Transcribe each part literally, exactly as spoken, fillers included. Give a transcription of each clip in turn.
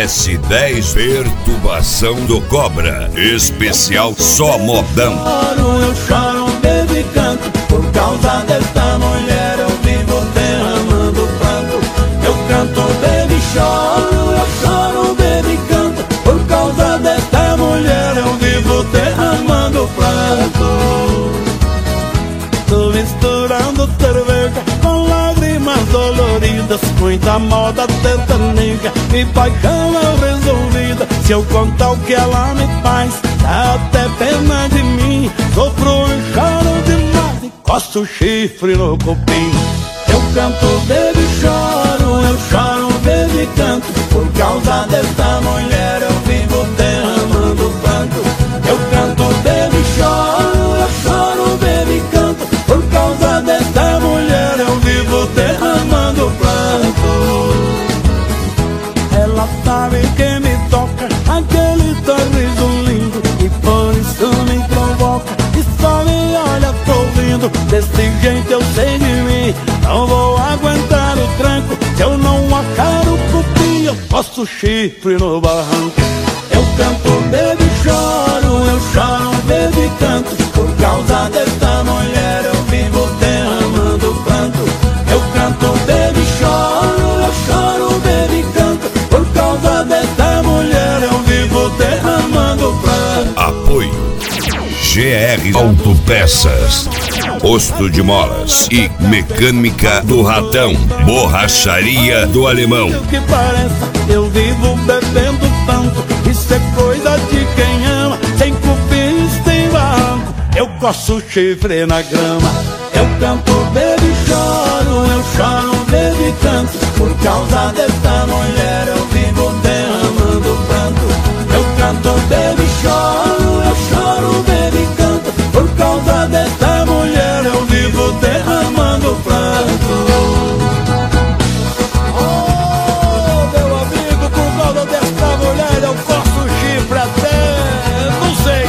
S dez Perturbação do Cobra. Especial só modão. Eu choro, bebo e canto. Por causa desta mulher eu vivo derramando pranto. Eu canto, bebo e choro. Eu choro, bebo e canto. Por causa desta mulher eu vivo derramando pranto. Tô misturando cerveja com lágrimas doloridas, muita moda sertaneja e paixão mal resolvida. Se eu contar o que ela me faz, dá até pena de mim. Sofro e choro demais e coço o chifre no cupim. Eu canto, bebo e choro. Eu choro, bebo e canto. Por causa desta mulher eu vivo derramando pranto. Eu canto, bebo e choro. Eu choro, bebo e canto. Por causa desta mulher eu vivo derramando pranto. Ela sabe que me toca aquele sorriso lindo e por isso me provoca e só me olha sorrindo. Desse jeito eu sei de mim, não vou aguentar o tranco. Se eu não achar o cupim eu posso chifre no barranco. Eu canto, bebo e choro. Eu choro, bebo e canto. Por causa desta mulher eu vivo derramando pranto. Eu canto, bebo e choro. Eu choro, bebo e canto. Por causa desta mulher eu vivo derramando pranto. Apoio G R Autopeças, Posto de Molas e Mecânica do Ratão, Borracharia do Alemão. O que pareça, eu vivo bebendo tanto. Isso é coisa de quem ama. Sem cupim, sem barranco, eu coço chifre na grama. Eu canto, bebo e choro. Eu choro, bebo e canto. Por causa desta mulher eu vivo derramando pranto. Eu canto, bebo e choro. Eu choro, bebo e canto. Por causa desta mulher eu vivo derramando pranto. Oh, meu amigo, por causa desta mulher eu coço chifre até... não sei.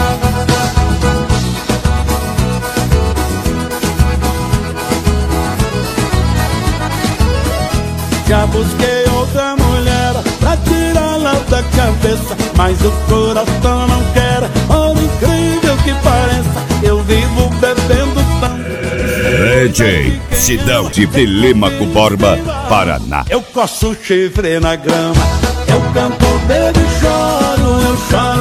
Já busquei outra mulher pra tirá-la da cabeça, mas o coração não quer. Por incrível que pareça, eu vivo bebendo tanto. D J Sidão de Telêmaco Borba, Paraná. Eu coço chifre na grama. Eu canto, bebo e choro. Eu choro.